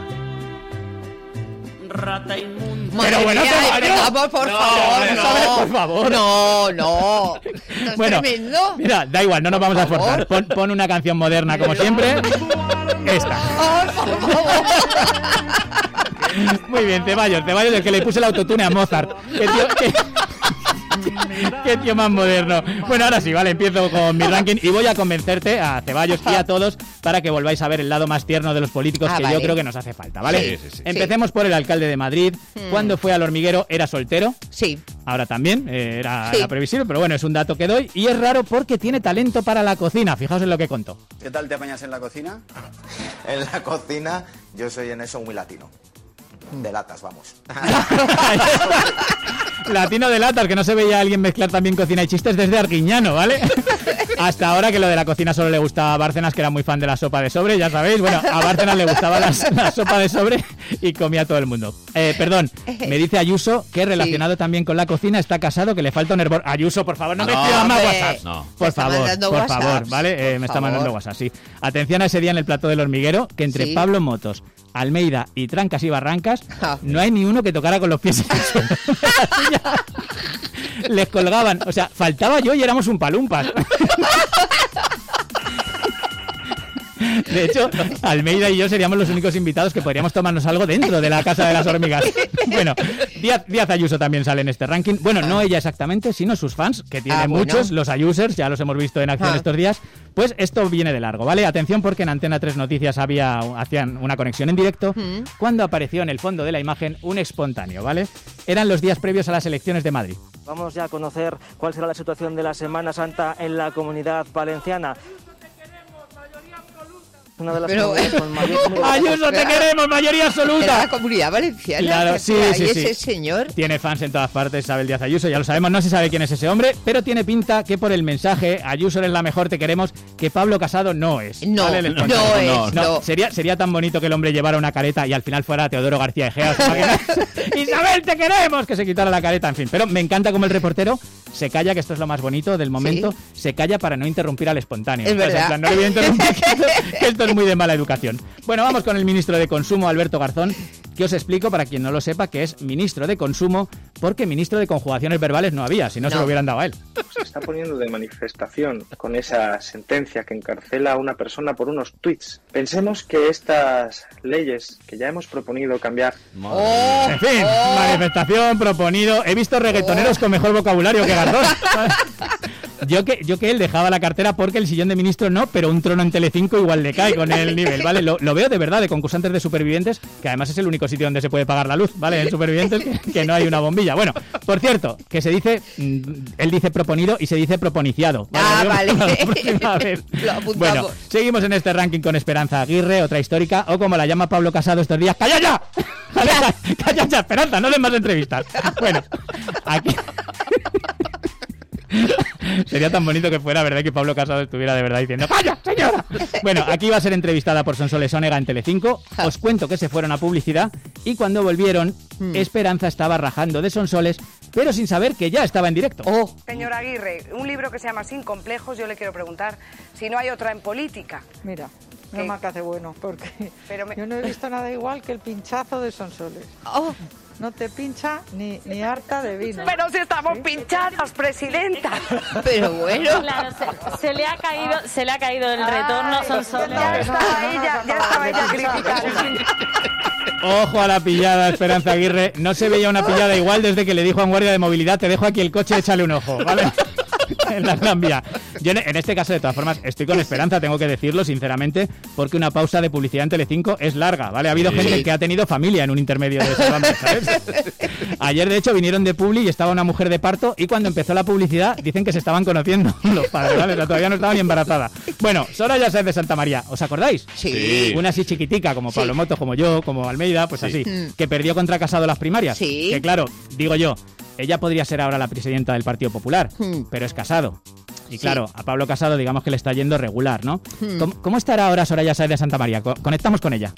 Rata inmunda. Pero bueno, vamos, por favor. No. Es bueno, tremendo. Mira, da igual, no nos vamos a esforzar. Pon una canción moderna como siempre. Esta. Por favor. Muy bien, Ceballos, el que le puse el autotune a Mozart. Qué tío más moderno. Bueno, ahora sí, vale, empiezo con mi ranking y voy a convencerte a Ceballos y a todos para que volváis a ver el lado más tierno de los políticos que yo creo que nos hace falta, ¿vale? Sí. Empecemos por el alcalde de Madrid. Cuando fue al Hormiguero era soltero. Sí. Ahora también, era previsible, pero bueno, es un dato que doy. Y es raro porque tiene talento para la cocina. Fijaos en lo que contó. ¿Qué tal te apañas en la cocina? En la cocina yo soy en eso muy latino. De latas, vamos. Latino de latas, que no se veía a alguien mezclar también cocina y chistes desde Arguiñano, ¿vale? Hasta ahora que lo de la cocina solo le gustaba a Bárcenas, que era muy fan de la sopa de sobre, ya sabéis. Bueno, a Bárcenas le gustaba la sopa de sobre y comía todo el mundo. Perdón, me dice Ayuso que relacionado también con la cocina está casado, que le falta un hervor. Ayuso, por favor, no me escribas más WhatsApp. No. Por favor, ¿vale? Me está mandando WhatsApp, sí. Atención a ese día en el plató del Hormiguero, que entre Pablo Motos, Almeida y Trancas y Barrancas no hay ni uno que tocara con los pies en el suelo. Les colgaban, o sea, faltaba yo y éramos un palumpas. De hecho, Almeida y yo seríamos los únicos invitados que podríamos tomarnos algo dentro de la Casa de las Hormigas. Bueno, Díaz Ayuso también sale en este ranking. Bueno, no ella exactamente, sino sus fans, que tienen muchos, los Ayusers, ya los hemos visto en acción estos días. Pues esto viene de largo, ¿vale? Atención, porque en Antena 3 Noticias hacían una conexión en directo cuando apareció en el fondo de la imagen un espontáneo, ¿vale? Eran los días previos a las elecciones de Madrid. Vamos ya a conocer cuál será la situación de la Semana Santa en la Comunidad Valenciana. una de las Pero, comunidades con mayor... Ayuso, te queremos, mayoría absoluta. Era la Comunidad Valenciana. Claro, sí. Y ese señor... Tiene fans en todas partes, Isabel Díaz Ayuso, ya lo sabemos, no se sabe quién es ese hombre, pero tiene pinta que por el mensaje, Ayuso eres la mejor, te queremos, que Pablo Casado no es. No, ¿vale? no. Sería tan bonito que el hombre llevara una careta y al final fuera Teodoro García Egea. Isabel, te queremos, que se quitara la careta, en fin. Pero me encanta como el reportero se calla, que esto es lo más bonito del momento, se calla para no interrumpir al espontáneo. Es verdad. En plan, no le voy a interrumpir, que esto es muy de mala educación. Bueno, vamos con el ministro de Consumo, Alberto Garzón, que os explico, para quien no lo sepa, que es ministro de Consumo, porque ministro de Conjugaciones Verbales no había, si no se lo hubieran dado a él. Se está poniendo de manifestación con esa sentencia que encarcela a una persona por unos tweets. Pensemos que estas leyes que ya hemos proponido cambiar... En fin, manifestación, proponido... He visto reggaetoneros con mejor vocabulario que Garzón. Yo que él dejaba la cartera porque el sillón de ministro no, pero un trono en Telecinco igual le cae con el nivel, ¿vale? Lo veo de verdad de concursantes de Supervivientes, que además es el único sitio donde se puede pagar la luz, ¿vale? En Supervivientes, que no hay una bombilla. Bueno, por cierto, que se dice, él dice proponido y se dice proponiciado. ¿Vale? Vale. Bueno, seguimos en este ranking con Esperanza Aguirre, otra histórica, o como la llama Pablo Casado estos días, ¡calla ya! ¡Calla ya, Esperanza! No den más entrevistas. Bueno, aquí... Sería tan bonito que fuera, ¿verdad? Que Pablo Casado estuviera de verdad diciendo ¡calla, señora! Bueno, aquí va a ser entrevistada por Sonsoles Onega en Telecinco. Os cuento que se fueron a publicidad y cuando volvieron, Esperanza estaba rajando de Sonsoles, pero sin saber que ya estaba en directo. Señora Aguirre, un libro que se llama Sin complejos, yo le quiero preguntar si no hay otra en política. Mira, no me hace bueno, porque yo no he visto nada igual que el pinchazo de Sonsoles. No te pincha ni harta de vino. Pero si estamos pinchadas, presidenta. Pero bueno. Claro, se le ha caído el retorno, Sonsoles. Ya estaba ella criticando. Ojo a la pillada, Esperanza Aguirre. No se veía una pillada igual desde que le dijo a un guardia de movilidad: te dejo aquí el coche, échale un ojo, ¿vale? En la Gran Vía. Yo en este caso, de todas formas, estoy con Esperanza, tengo que decirlo sinceramente, porque una pausa de publicidad en Telecinco es larga, ¿vale? Ha habido gente que ha tenido familia en un intermedio de ese hombre, ¿sabes? Ayer, de hecho, vinieron de Publi y estaba una mujer de parto y cuando empezó la publicidad dicen que se estaban conociendo los padres, ¿vale? O sea, todavía no estaba ni embarazada. Bueno, Soraya Sáez de Santamaría, ¿os acordáis? Sí. Una así chiquitica, como Pablo Motos, como yo, como Almeida, pues así, que perdió contra Casado las primarias. Sí. Que claro, digo yo, ella podría ser ahora la presidenta del Partido Popular, pero es Casado. Y claro, a Pablo Casado digamos que le está yendo regular, ¿no? ¿Cómo estará ahora Soraya Sáez de Santamaría? Conectamos con ella.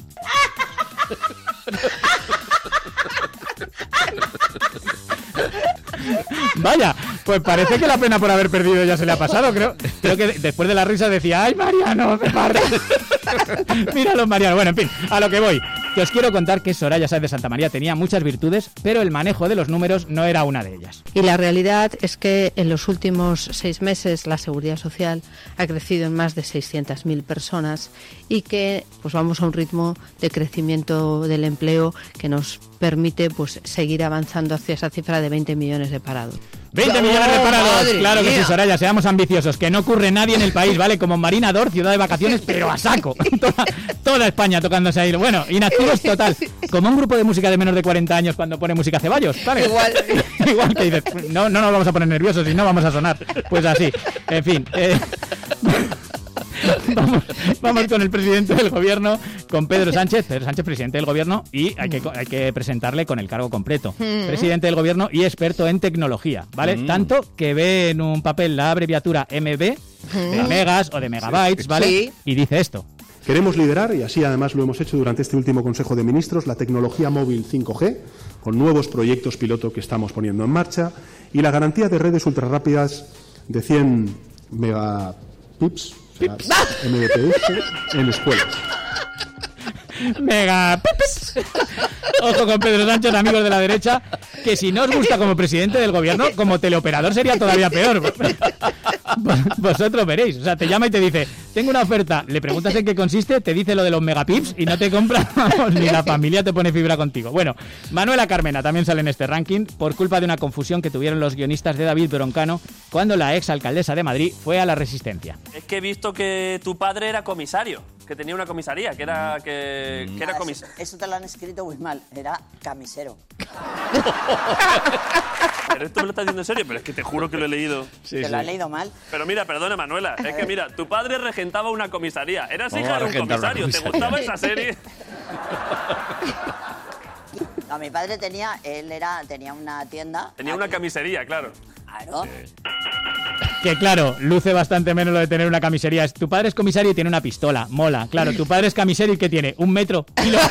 Vaya, pues parece que la pena por haber perdido ya se le ha pasado. Creo que después de la risa decía: ¡ay, Mariano, me parto! Míralo, Mariano. Bueno, en fin, a lo que voy. Que os quiero contar que Soraya Sáez de Santamaría tenía muchas virtudes, pero el manejo de los números no era una de ellas. Y la realidad es que en los últimos 6 meses la Seguridad Social ha crecido en más de 600.000 personas y que pues vamos a un ritmo de crecimiento del empleo que nos permite pues seguir avanzando hacia esa cifra de 20 millones de parados. 20 millones de parados, claro que sí, Soraya, seamos ambiciosos, que no ocurre nadie en el país, ¿vale? Como Marina Dor, ciudad de vacaciones, pero a saco. Toda España tocándose ahí. Bueno, inactivos total. Como un grupo de música de menos de 40 años cuando pone música Ceballos, ¿vale? Igual que dices, no nos vamos a poner nerviosos y no vamos a sonar. Pues así, en fin. Vamos con el presidente del gobierno, con Pedro Sánchez, presidente del gobierno, y hay que presentarle con el cargo completo. Presidente del gobierno y experto en tecnología, ¿vale? Tanto que ve en un papel la abreviatura MB, de megas o de megabytes, ¿vale? Sí. Y dice esto: queremos liderar, y así además lo hemos hecho durante este último Consejo de Ministros, la tecnología móvil 5G, con nuevos proyectos piloto que estamos poniendo en marcha, y la garantía de redes ultrarrápidas de 100 megapips, Mbps, en escuelas. Megapips. Ojo con Pedro Sánchez, amigos de la derecha, que si no os gusta como presidente del gobierno, como teleoperador sería todavía peor. Vosotros veréis. O sea, te llama y te dice: tengo una oferta, le preguntas en qué consiste, te dice lo de los megapips y no te compra, ni la familia te pone fibra contigo. Bueno, Manuela Carmena también sale en este ranking por culpa de una confusión que tuvieron los guionistas de David Broncano cuando la ex alcaldesa de Madrid fue a la Resistencia. Es que he visto que tu padre era comisario, que tenía una comisaría, que era comisario. Eso te lo han escrito muy mal, era camisero. Pero esto me lo estás diciendo en serio, pero es que te juro que lo he leído. Te lo has leído mal. Pero mira, perdona, Manuela, es que mira, tu padre regentaba una comisaría. Eras ¿Cómo hija va a de un regentar una comisario. ¿Te comisaría? gustaba esa serie? No, mi padre tenía una tienda. Tenía una camisería, claro. Claro. Que claro, luce bastante menos lo de tener una camisería. Tu padre es comisario y tiene una pistola, mola. Claro, tu padre es camisero y ¿qué tiene? 1 metro.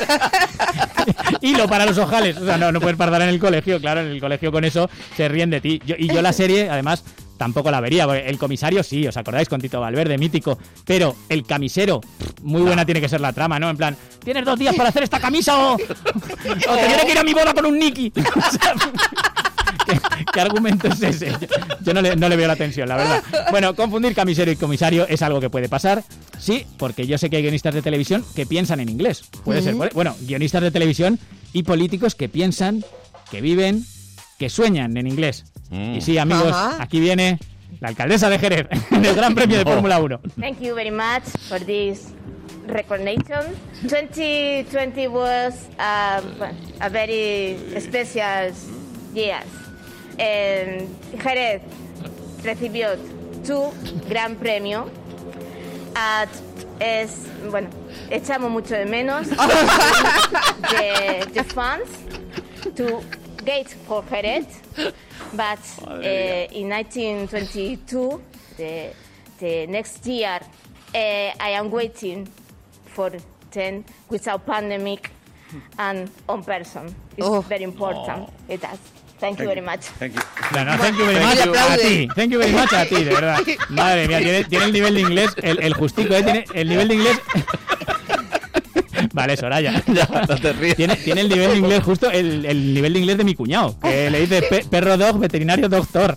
Hilo para los ojales. O sea, no puedes fardar en el colegio. Claro, en el colegio con eso se ríen de ti. Yo la serie, además, tampoco la vería. El comisario sí, ¿os acordáis? Con Tito Valverde, mítico. Pero el camisero, muy buena tiene que ser la trama, ¿no? En plan, ¿tienes 2 días para hacer esta camisa o te tiene que ir a mi boda con un Nicky? O sea, ¿Qué argumento es ese? Yo no le veo la tensión, la verdad. Bueno, confundir camisero y comisario es algo que puede pasar. Sí, porque yo sé que hay guionistas de televisión que piensan en inglés. Puede ser. Bueno, guionistas de televisión y políticos que piensan, que viven, que sueñan en inglés. Y sí, amigos, aquí viene la alcaldesa de Jerez, en el Gran Premio de Fórmula 1. Thank you very much for this recognition. 2020 was a very special year. Jerez recibió 2 Gran Premio. Echamos mucho de menos the fans to gate for Jerez, but in 1922, the next year, I am waiting for 10 without pandemic and on person. It's very important. It does. Thank you very much. Thank you. No, thank you very much a ti. Thank you very much a ti, de verdad. Madre mía, tiene el nivel de inglés, el justico, tiene el nivel de inglés. Vale, Soraya. No te ríes. Tiene el nivel de inglés justo, el nivel de inglés de mi cuñado, que le dice perro dog, veterinario doctor.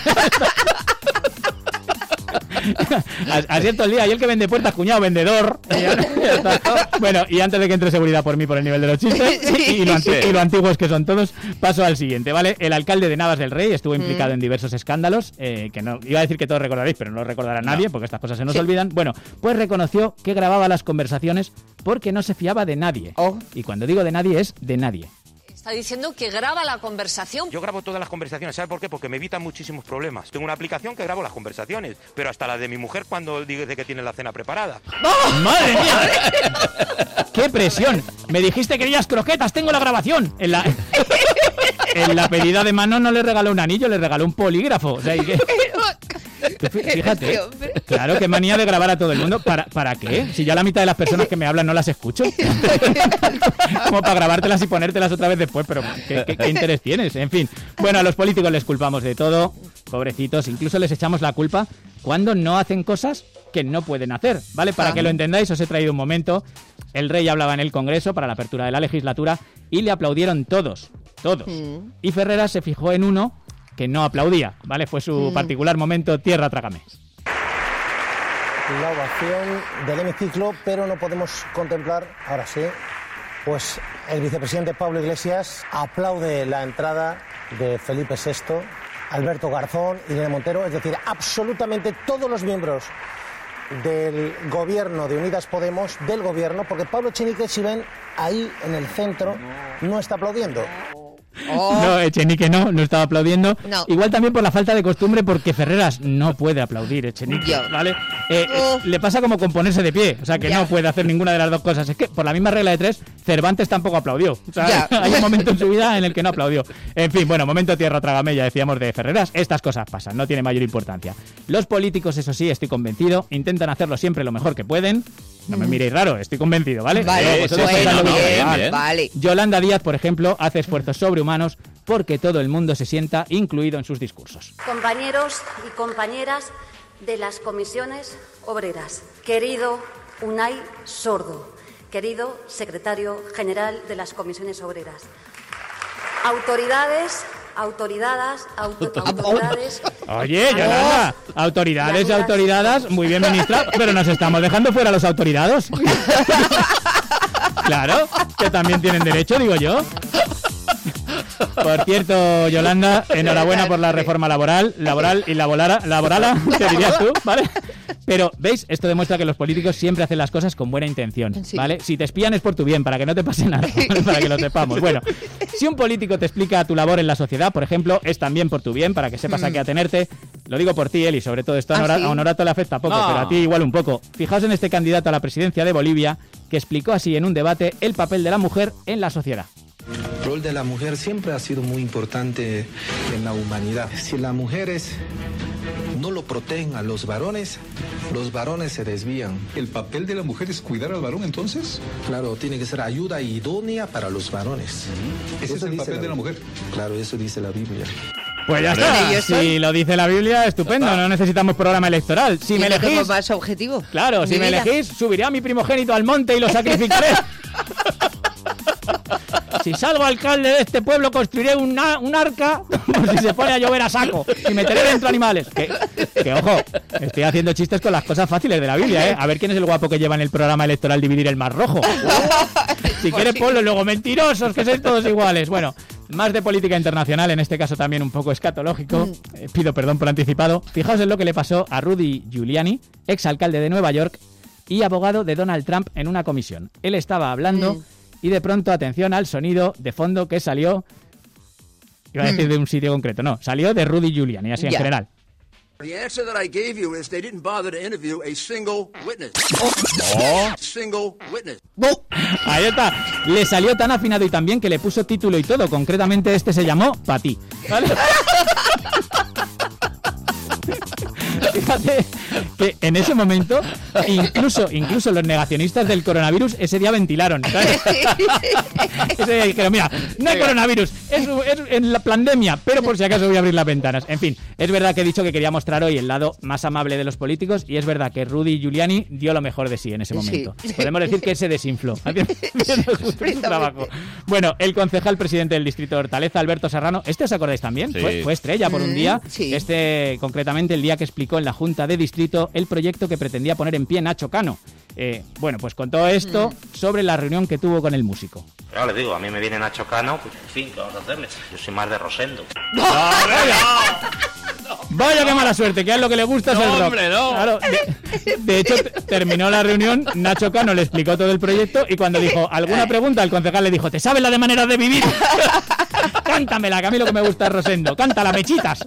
Así es todo el día. Y el que vende puertas, cuñado, vendedor. Bueno, y antes de que entre seguridad por mí por el nivel de los chistes y lo antiguos que son todos, paso al siguiente, ¿vale? El alcalde de Navas del Rey estuvo implicado en diversos escándalos, que no iba a decir que todos recordaréis, pero no lo recordará nadie, porque estas cosas se nos olvidan. Bueno, pues reconoció que grababa las conversaciones porque no se fiaba de nadie. Y cuando digo de nadie, es de nadie. Está diciendo que graba la conversación. Yo grabo todas las conversaciones, ¿sabe por qué? Porque me evitan muchísimos problemas. Tengo una aplicación que grabo las conversaciones, pero hasta la de mi mujer cuando dice que tiene la cena preparada. ¡Oh! ¡Madre mía! ¡Qué presión! Me dijiste que querías croquetas, tengo la grabación. En la pedida de mano no le regaló un anillo, le regaló un polígrafo. O sea, fíjate, claro, qué manía de grabar a todo el mundo. ¿Para qué? Si ya la mitad de las personas que me hablan no las escucho. Como para grabártelas y ponértelas otra vez después, pero ¿qué interés tienes? En fin, bueno, a los políticos les culpamos de todo, pobrecitos, incluso les echamos la culpa cuando no hacen cosas que no pueden hacer, ¿vale? Para que lo entendáis, os he traído un momento. El rey hablaba en el Congreso para la apertura de la legislatura y le aplaudieron todos. Y Ferreras se fijó en uno que no aplaudía, ¿vale? Fue su particular momento, tierra trágame. La ovación del hemiciclo, pero no podemos contemplar, ahora sí, pues el vicepresidente Pablo Iglesias aplaude la entrada de Felipe VI, Alberto Garzón, Irene Montero, es decir, absolutamente todos los miembros del gobierno de Unidas Podemos, del gobierno, porque Pablo Echenique, si ven ahí en el centro, no está aplaudiendo. No, Echenique no estaba aplaudiendo. No. Igual también por la falta de costumbre, porque Ferreras no puede aplaudir, Echenique, ¿vale? Le pasa como con ponerse de pie, o sea que no puede hacer ninguna de las dos cosas. Es que por la misma regla de 3, Cervantes tampoco aplaudió. O sea, hay un momento en su vida en el que no aplaudió. En fin, bueno, momento tierra trágame, ya decíamos de Ferreras. Estas cosas pasan, no tiene mayor importancia. Los políticos, eso sí, estoy convencido, intentan hacerlo siempre lo mejor que pueden. No me miréis raro, estoy convencido, ¿vale? Vale, vale. Yolanda Díaz, por ejemplo, hace esfuerzos sobrehumanos porque todo el mundo se sienta incluido en sus discursos. Compañeros y compañeras de las comisiones obreras, querido Unai Sordo, querido secretario general de las comisiones obreras, autoridades... Oye, Yolanda, autoridades y autoridades, muy bien, ministra, pero nos estamos dejando fuera a los autoridados. Claro, que también tienen derecho, digo yo. Por cierto, Yolanda, enhorabuena por la reforma laboral y laborala, ¿qué dirías tú? ¿Vale? Pero, ¿veis? Esto demuestra que los políticos siempre hacen las cosas con buena intención, ¿vale? Si te espían es por tu bien, para que no te pase nada, ¿vale? Para que lo sepamos. Bueno, si un político te explica tu labor en la sociedad, por ejemplo, es también por tu bien, para que sepas a qué atenerte. Lo digo por ti, Eli, sobre todo esto a Honorato le afecta poco, pero a ti igual un poco. Fijaos en este candidato a la presidencia de Bolivia, que explicó así en un debate el papel de la mujer en la sociedad. El rol de la mujer siempre ha sido muy importante en la humanidad. Si las mujeres no lo protegen a los varones se desvían. ¿El papel de la mujer es cuidar al varón entonces? Claro, tiene que ser ayuda idónea para los varones. ¿Ese es el papel de la mujer? Claro, eso dice la Biblia. Pues ya está, si lo dice la Biblia, estupendo, no necesitamos programa electoral. Si me elegís... más objetivo. Claro, si me elegís, subiré a mi primogénito al monte y lo sacrificaré. Si salgo alcalde de este pueblo, construiré un arca por si se pone a llover a saco y meteré dentro animales. Que ojo, estoy haciendo chistes con las cosas fáciles de la Biblia, ¿eh? A ver quién es el guapo que lleva en el programa electoral dividir el Mar Rojo. Si quieres ponlo, luego mentirosos, que sois todos iguales. Bueno, más de política internacional, en este caso también un poco escatológico. Pido perdón por anticipado. Fijaos en lo que le pasó a Rudy Giuliani, exalcalde de Nueva York y abogado de Donald Trump en una comisión. Él estaba hablando... Y de pronto, atención al sonido de fondo que salió, iba a decir de un sitio concreto, no, salió de Rudy Giuliani, así en general. The answer that I gave you is they didn't bother to interview a single witness. Single witness. Ahí está. Le salió tan afinado y tan bien que le puso título y todo. Concretamente este se llamó Patí. ¿Vale? Fíjate que en ese momento incluso los negacionistas del coronavirus ese día ventilaron, ¿sabes? Ese día dijeron, mira, no hay coronavirus, es en la pandemia, pero por si acaso voy a abrir las ventanas. En fin, es verdad que he dicho que quería mostrar hoy el lado más amable de los políticos y es verdad que Rudy Giuliani dio lo mejor de sí en ese momento. Podemos decir que se desinfló. Bueno, el concejal presidente del distrito de Hortaleza, Alberto Serrano, ¿os acordáis también? Sí. Fue estrella por un día. Sí. Concretamente el día que explicó en la Junta de Distrito el proyecto que pretendía poner en pie Nacho Cano. Bueno, pues con todo esto sobre la reunión que tuvo con el músico. Ya les digo, a mí me viene Nacho Cano, pues en fin, ¿qué vamos a hacerle? Yo soy más de Rosendo. Vaya qué mala suerte, que a él lo que le gusta es el rock. Hombre, no. Claro, de hecho, terminó la reunión, Nacho Cano le explicó todo el proyecto y cuando dijo alguna pregunta, el concejal le dijo, ¿te sabes la de maneras de vivir? Cántamela, que a mí lo que me gusta es Rosendo. Cántala, Mechitas.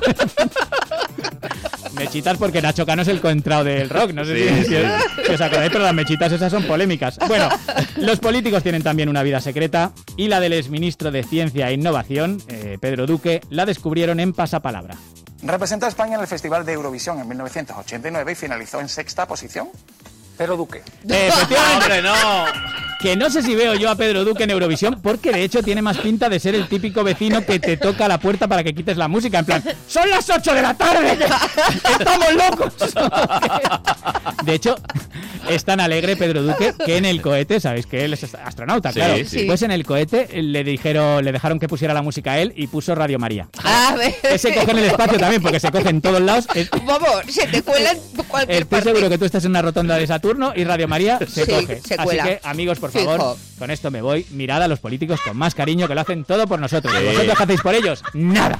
Mechitas porque Nacho Cano es el contrao del rock. No sé si os acordáis, pero las mechitas esas son polémicas. Bueno, los políticos tienen también una vida secreta y la del exministro de Ciencia e Innovación, Pedro Duque, la descubrieron en Pasapalabra. Representó a España en el Festival de Eurovisión en 1989 y finalizó en 6ª posición. Pedro Duque. Efectivamente, no. Que no sé si veo yo a Pedro Duque en Eurovisión, porque de hecho tiene más pinta de ser el típico vecino que te toca la puerta para que quites la música. En plan, ¡son las 8 de la tarde! ¡Estamos locos! De hecho, es tan alegre Pedro Duque que en el cohete, ¿sabéis que él es astronauta? Sí, claro. Sí. Pues en el cohete le dejaron que pusiera la música a él y puso Radio María. A ver. Que se coge en el espacio también, porque se coge en todos lados. Vamos, se te cuela en cualquier parte. Estoy seguro que tú estás en una rotonda de Saturno y Radio María se coge. Se cuela. Así que, amigos, por favor, con esto me voy. Mirad a los políticos con más cariño, que lo hacen todo por nosotros. ¿Y vosotros qué hacéis por ellos? Nada.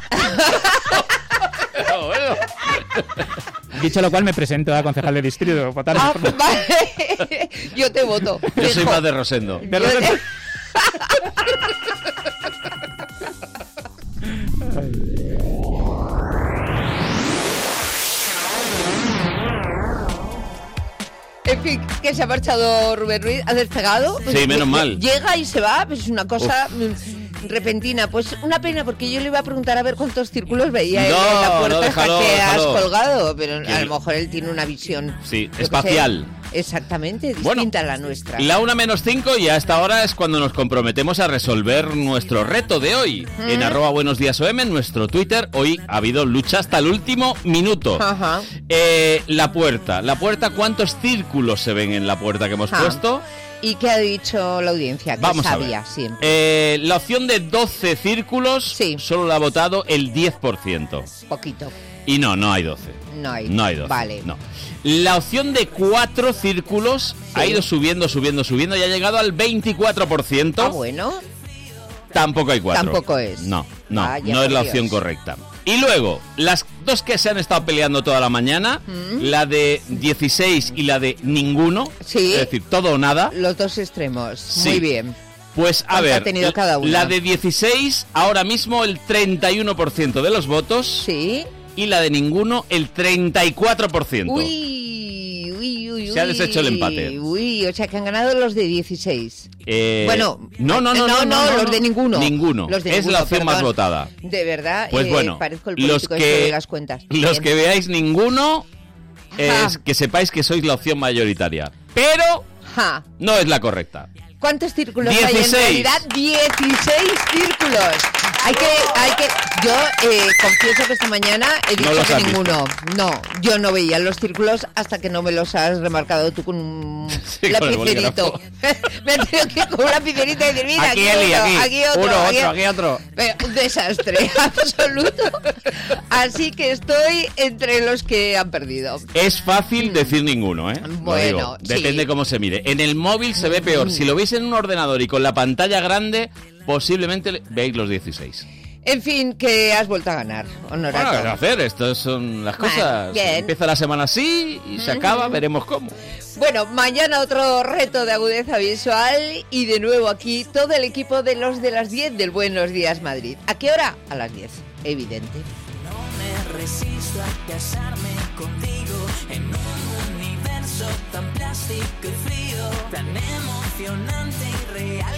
Dicho lo cual, me presento a concejal de distrito. Vale. Yo te voto. Yo soy más de Rosendo. En fin, que se ha marchado Rubén Ruiz, ha despegado. Pues, sí, menos mal. Llega y se va, pues es una cosa repentina. Pues una pena, porque yo le iba a preguntar a ver cuántos círculos veía en la puerta que has colgado, pero a lo mejor él tiene una visión espacial. Exactamente, distinta a la nuestra. La 1:05 y a esta hora es cuando nos comprometemos a resolver nuestro reto de hoy. En @buenosdiasom, en nuestro Twitter, hoy ha habido lucha hasta el último minuto. Ajá. La puerta, ¿cuántos círculos se ven en la puerta que hemos puesto? ¿Y qué ha dicho la audiencia? Que sabía siempre. La opción de 12 círculos solo la ha votado el 10%. Poquito. Y no hay 12. No hay 12. Vale. No. La opción de 4 círculos ha ido subiendo y ha llegado al 24%. Ah, bueno. Tampoco hay 4. Tampoco es. No es la opción correcta. Y luego, las dos que se han estado peleando toda la mañana, la de 16 y la de ninguno, sí, es decir, todo o nada. Los dos extremos, sí. Muy bien. Pues a ver, ha tenido cada una? La de 16, ahora mismo el 31% de los votos. Sí. Y la de ninguno, el 34%. Uy. Se ha deshecho el empate. Uy, o sea que han ganado los de 16. Bueno, no, los de ninguno. Ninguno. Los de ninguno, es la opción más votada. De verdad, pues bueno, parezco el político de las cuentas. Los que veáis ninguno, que sepáis que sois la opción mayoritaria. Pero no es la correcta. ¿Cuántos círculos 16. hay en realidad? 16 círculos. Yo confieso que esta mañana he dicho que ninguno. No, yo no veía los círculos hasta que no me los has remarcado tú con un lapicerito. Me he tenido que ir con un lapicerito y decir, mira, aquí otro. Un desastre absoluto. Así que estoy entre los que han perdido. Es fácil decir ninguno, ¿eh? Bueno, depende cómo se mire. En el móvil se ve peor. Si lo veis en un ordenador y con la pantalla grande, posiblemente veáis los 16. En fin, que has vuelto a ganar, Honorato. Bueno, hacer, estas son las cosas. Bien. Empieza la semana así y se acaba, veremos cómo. Bueno, mañana otro reto de agudeza visual y de nuevo aquí todo el equipo de los de las 10 del Buenos Días Madrid. ¿A qué hora? A las 10, evidente. No me resisto a casarme contigo en un universo tan plástico y frío, tan emocionante y real.